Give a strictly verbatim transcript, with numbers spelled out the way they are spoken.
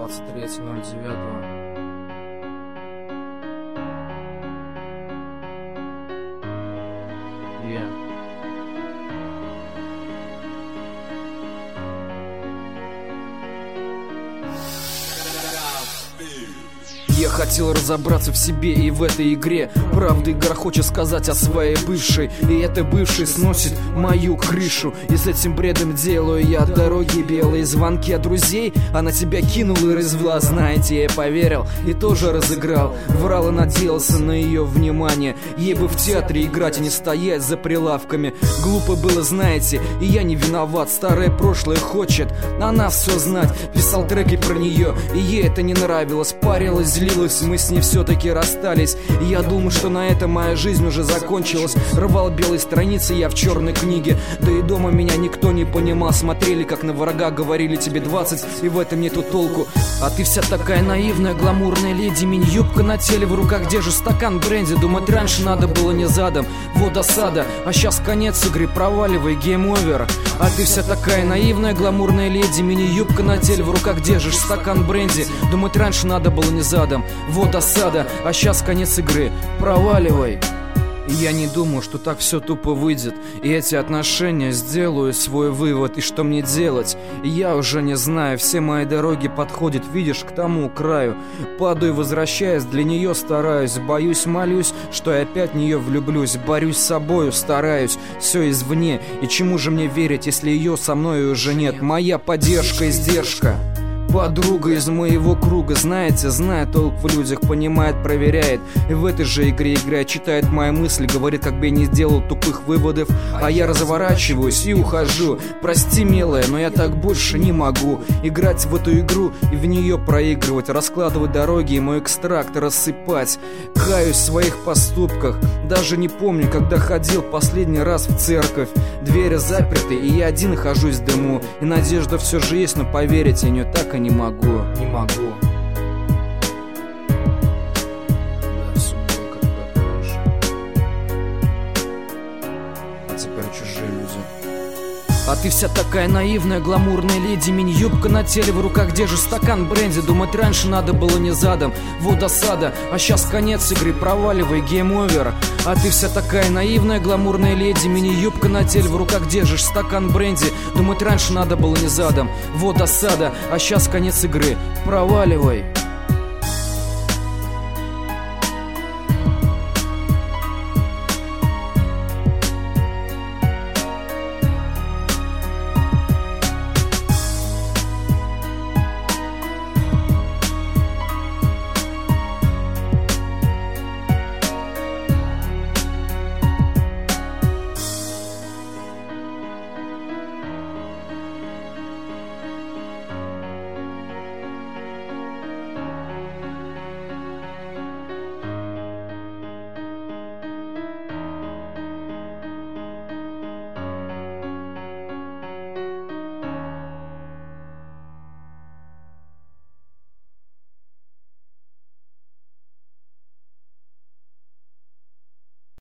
двадцать третьего ноль девятого. Yeah. Я хотел разобраться в себе и в этой игре. Правда, игра хочет сказать о своей бывшей, и эта бывшая сносит мою крышу. И с этим бредом делаю я дороги белые, звонки от друзей. Она тебя кинула и развела, знаете, я поверил и тоже разыграл. Врал и надеялся на ее внимание. Ей бы в театре играть, а не стоять за прилавками. Глупо было, знаете, и я не виноват. Старое прошлое хочет она все знать. Писал треки про нее, и ей это не нравилось. Парилась, злилась, мы с ней все-таки расстались. И я думаю, что на этом моя жизнь уже закончилась. Рвал белые страницы я в черной книге. Да и дома меня никто не понимал. Смотрели как на врага, говорили тебе двадцать, и в этом нету толку. А ты вся такая наивная, гламурная леди. Мини-юбка на теле, в руках держишь стакан бренди. Думать раньше надо было не задом. Вот осада, а сейчас конец игры, проваливай, гейм-овер. А ты вся такая наивная, гламурная леди. Мини-юбка на теле, в руках держишь стакан бренди. Думать раньше надо было не задом. Вот осада, а сейчас конец игры, проваливай. И я не думаю, что так все тупо выйдет. И эти отношения сделаю свой вывод. И что мне делать? Я уже не знаю. Все мои дороги подходят, видишь, к тому краю. Падаю, возвращаясь, для нее стараюсь. Боюсь, молюсь, что я опять в нее влюблюсь. Борюсь с собою, стараюсь, все извне. И чему же мне верить, если ее со мной уже нет? Моя поддержка и сдержка, подруга из моего круга, знаете, знает толк в людях, понимает, проверяет. И в этой же игре играет, читает мои мысли, говорит, как бы я не сделал тупых выводов. А я разворачиваюсь и ухожу. Прости, милая, но я так больше не могу играть в эту игру и в нее проигрывать, раскладывать дороги и мой экстракт рассыпать. Каюсь в своих поступках, даже не помню, когда ходил последний раз в церковь. Двери заперты, и я один хожусь в дыму. И надежда все же есть, но поверить я в нее так и не могу. Не могу. Да, все было когда-то раньше. А теперь чужие люди. А ты вся такая наивная, гламурная леди. Мини-юбка на теле, в руках держишь стакан бренди. Думать раньше надо было не задом. Вот досада, а сейчас конец игры, проваливай, гейм-овер. А ты вся такая наивная, гламурная леди. Мини-юбка на теле, в руках держишь стакан бренди. Думать раньше надо было не задом. Вот досада, а сейчас конец игры, проваливай.